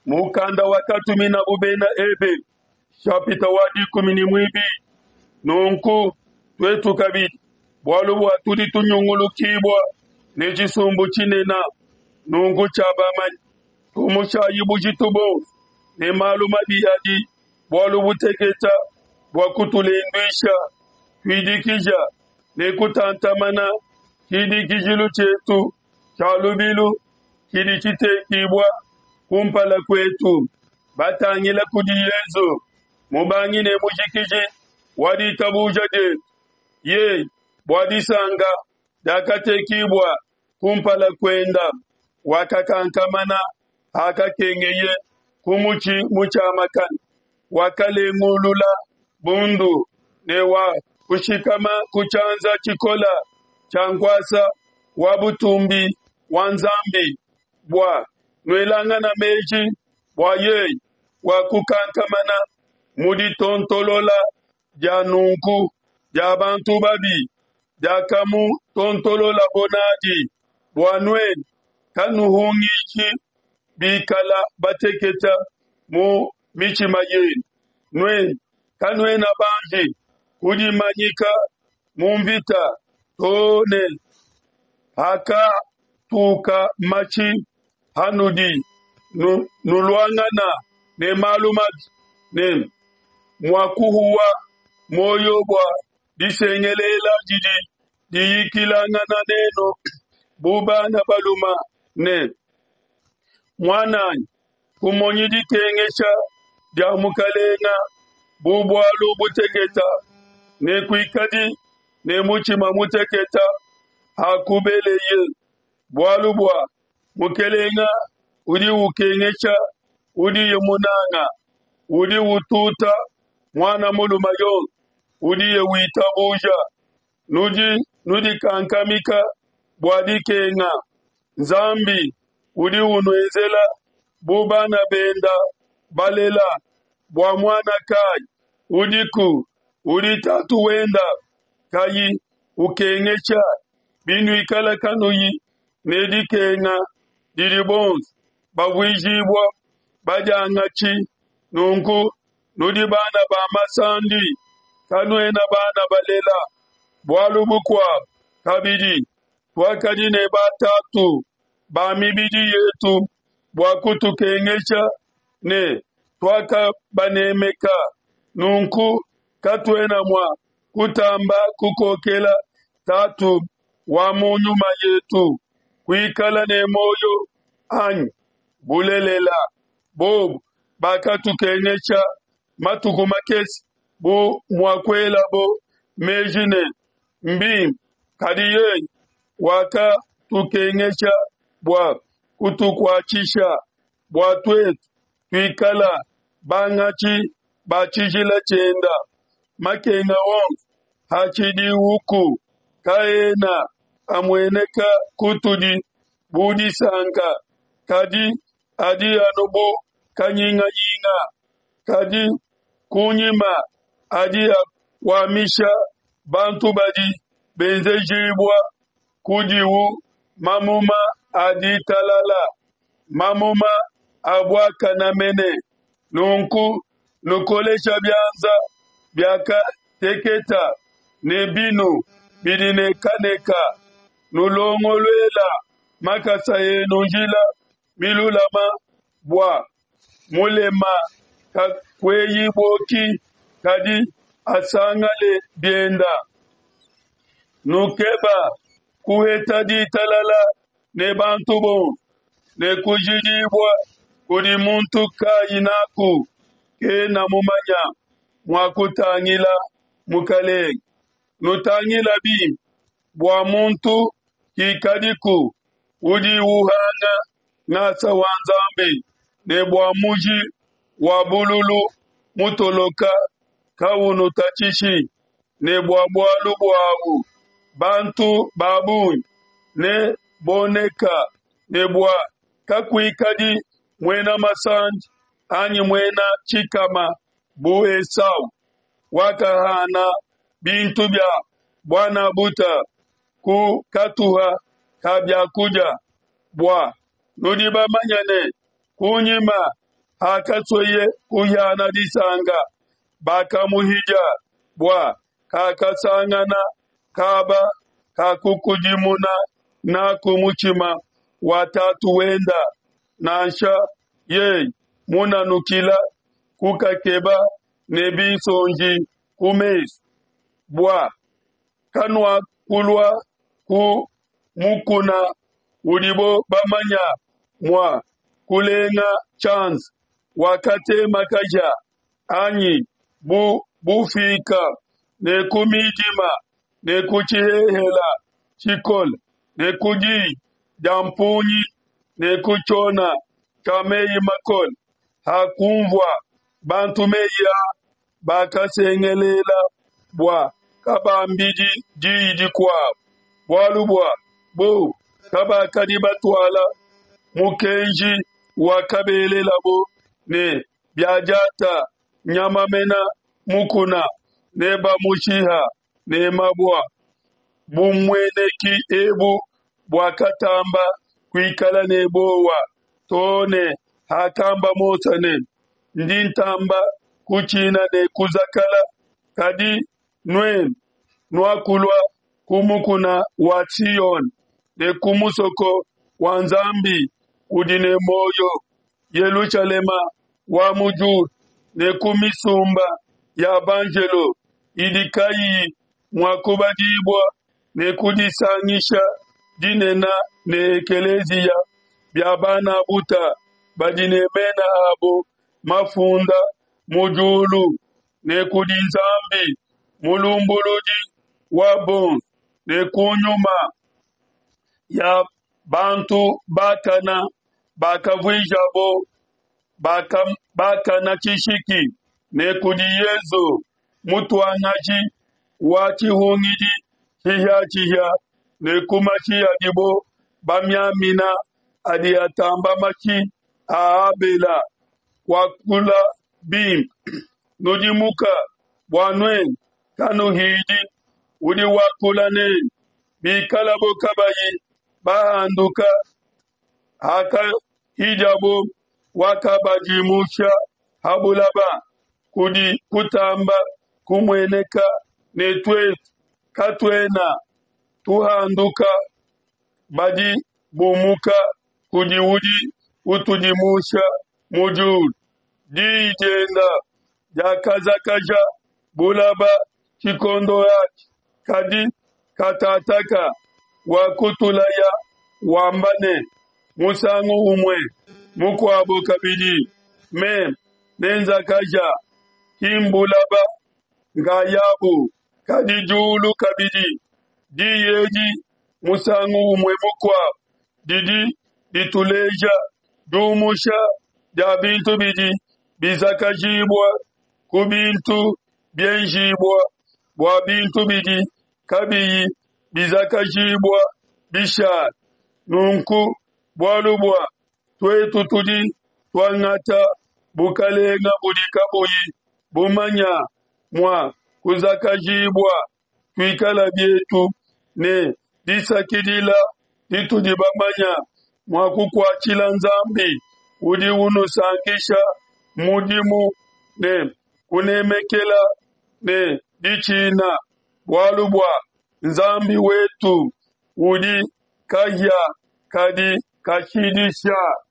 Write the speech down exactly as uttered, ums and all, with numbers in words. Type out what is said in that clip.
mukanda wakatu mina bubena ebe shapita wadi kumini mwibi nunku twetu kabidi bwalu bwa tuli tunyungulu kibwa nejisumbu chinena nungu chabamani tumusha yibu jitubo ne maluma biyadi bwalu butegeta bwakutulindwisha twidikija ne kutantamana kidikijilu chetu chalubilu kidikite kibwa kumpala kwetu batangila kudiyezo mubangi ne mujikije wadi tabuja de ye bwadi sanga dakate kibwa kumpala kwenda wakakankamana hakakengeye kumuchi muchamakan wakale ngulula bundu newa kushikama kuchanza chikola changwasa wabutumbi wanzambi bwa nwelangana meji bwa ye wakukankamana mudi tontolola janunku jabantu babi jakamu tontolola bonadi bwa nwen kanuhungichi bikala bateketa mu michimayen nwen kanwena banji kudi manyika mumvita tone haka tuka machi hanudi nu, nulwangana ne malumat ne mwakuhuwa moyo bwa disengelela jidi diyikilangana neno bubana baluma ne mwanani kumonyi ditengesha dia mukalenga bubwalu buteketa ne kuikadi ne muchima muteketa hakubeleye bwalu bwa mukelenga udi ukengesha udi yemunanga udi ututa mwana muluma yo udi yewita buja nudi nudi kankamika bwadi kenga zambi udi unwezela bubana benda balela bwa mwana kai udiku udi tatu wenda kayi ukengecha binu ikala kanuyi nedikenga diribons babwijibwa bajangachi nunku nudi bana ba masandi kanwena bana balela bwalu bukwa kabidi twakadi ne batatu ba mibidi yetu bwakutu kengecha ne twaka banemeka nunku katwena mwa kutamba kukokela tatu wa munyuma yetu kuikala ne moyo anyi bulelela bob bakatu kengecha matuku makesi bu mwakwela bo mejine mbi kadiye waka tukengecha bwa kutukwachisha bwa twetu tuikala bangachi bachijila chenda makenga wong hachidi huku kaena amweneka kutudi budi sanka kadi adi anobo kanyinga yinga kadi kunyima adi wamisha bantu badi benzejibwa kudiwu mamuma adi talala mamuma abwa kanamene nunku nukolesha byanza byaka teketa nebinu bidine kaneka nulongolwela makasa yenu njila milulama bwa mulema kakweyi boki kadi asangale bienda nukeba kuheta di talala ne bantu bon ne kujidibwa kudi muntu kayinaku ke na mumanya mwakutangila mukale nutangila bi bwa muntu kikadiku udi uhanga nasa wanzambe ne bwa muji wabululu mutoloka kawunu tachishi ne bwa bwalu bwawu bantu babu ne boneka ne bwa kakuikadi mwena masanji anyi mwena chikama bu Esau wakahana bintu bya bwana buta ku katuha kabya kuja bwa nudiba manyane kunyima akatsoye kuyana disanga bakamuhija bwa kakasangana kaba kakukujimuna na kumuchima watatu wenda nansha ye muna nukila kukakeba nebisonji kumes bwa kanwa kulwa ku mukuna ulibo bamanya mwa kulenga chance wakate makaja anyi bu bufika ne kumijima ne kuchihehela chikol ne kuji jampunyi ne kuchona kamei makol hakumvwa bantu meya bakasengelela bwa kabambiji jiji kwa walubwa bo kaba kadibatwala mukenji wakabelela bo ne byajata nyamamena mukuna ne bamushiha ne mabwa bumweneki ebu bwakatamba kwikala ne bowa tone hakamba motane ndintamba kuchina ne kuzakala kadi nwen nwakulwa kumukuna wation ne kumusoko wanzambi udine moyo yeluchalema wa mujur ne kumisumba ya banjelo idikayi mwakubadibwa ne kudisangisha dinena ne kelezia byabana buta badine mena abo mafunda mujulu ne kudinzambi mulumbuludi wabon ne kunyuma ya bantu bakana bakavwijabo baka bakana chishiki ne kudiyezo mutwanaji wachihungidi chiha chiha ne kumachi adibo bamyamina adiyatamba machi aabela wakula bim nujimuka wanwen kanu hidi udi wakula ne bikalabo kabayi bahanduka haka hijabo wakabajimusha habulaba kudi kutamba kumweneka netwe katwena tuhanduka baji bumuka kudi udi utujimusha mujud dijenda jakazakaja bulaba kikondo yaki kadi katataka wakutulaya wambane musangu umwe mukwabo kabili mem nenza kaja kimbulaba ngayabu kadi julu kabili diyeji musangu umwe mukwa didi dituleja dumusha dabintu bidi bizakajibwa kubintu byenjibwa bwa bintu bidi kabiyi bizakajibwa bisha nunku bwalubwa twetu tudi twangata bukalenga budikaboyi bumanya mwa kuzakajibwa twikala byetu ne disakidila ditudi bamanya mwa kukwachila nzambi udi unusankisha mudimu ne kunemekela ne dichina bwalubwa nzambi wetu udi kahya kadi kashidisha